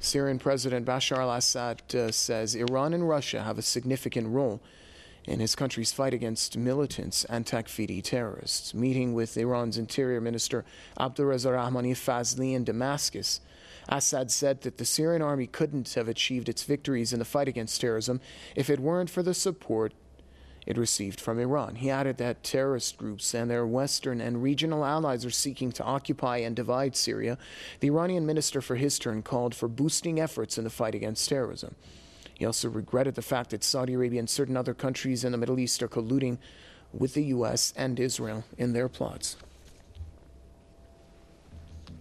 Syrian President Bashar al-Assad says Iran and Russia have a significant role in his country's fight against militants and Takfiri terrorists. Meeting with Iran's Interior Minister Abdulreza Rahmani Fazli in Damascus, Assad said that the Syrian army couldn't have achieved its victories in the fight against terrorism if it weren't for the support it received from Iran. He added that terrorist groups and their Western and regional allies are seeking to occupy and divide Syria. The Iranian minister, for his turn, called for boosting efforts in the fight against terrorism. He also regretted the fact that Saudi Arabia and certain other countries in the Middle East are colluding with the U.S. and Israel in their plots.